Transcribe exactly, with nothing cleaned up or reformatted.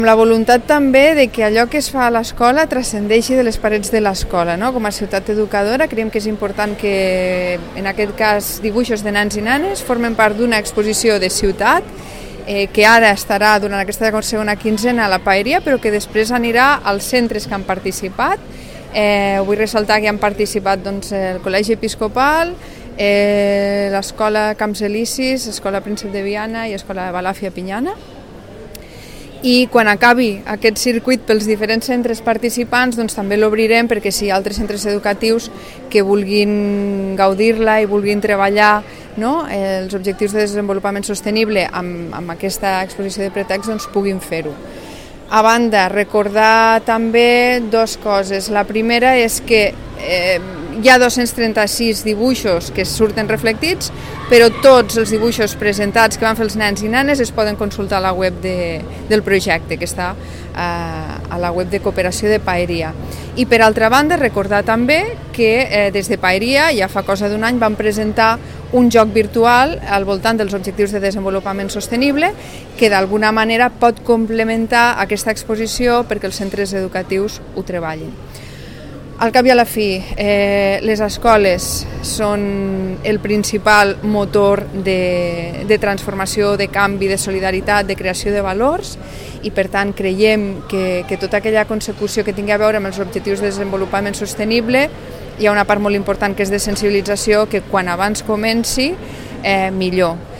Amb la voluntat també de que allò que es fa a l'escola transcendeixi de les parets de l'escola, no? Com a ciutat educadora creiem que és important que, en aquest cas, dibuixos de nens i nenes formen part d'una exposició de ciutat eh, que ara estarà durant aquesta segona quinzena a la Paeria, però que després anirà als centres que han participat. Eh, vull ressaltar que han participat doncs, el Col·legi Episcopal, eh, l'Escola Camps Elisis, l'Escola Príncep de Viana i l'Escola Balàfia Pinyana. I quan acabi aquest circuit pels diferents centres participants doncs també l'obrirem perquè si hi ha altres centres educatius que vulguin gaudir-la i vulguin treballar, no, els objectius de desenvolupament sostenible amb, amb aquesta exposició de pretext doncs puguin fer-ho. A banda, recordar també dues coses. La primera és que eh, hi ha dos-cents trenta-sis dibuixos que surten reflectits, però tots els dibuixos presentats que van fer els nens i nenes es poden consultar a la web de, del projecte, que està eh, a la web de cooperació de Paeria. I per altra banda, recordar també que eh, des de Paeria, ja fa cosa d'un any, van presentar un joc virtual al voltant dels objectius de desenvolupament sostenible que d'alguna manera pot complementar aquesta exposició perquè els centres educatius ho treballin. Al cap i a la fi, eh, les escoles són el principal motor de, de transformació, de canvi, de solidaritat, de creació de valors i per tant creiem que, que tota aquella consecució que tingui a veure amb els objectius de desenvolupament sostenible hi ha una part molt important que és de sensibilització que quan abans comenci eh, millor.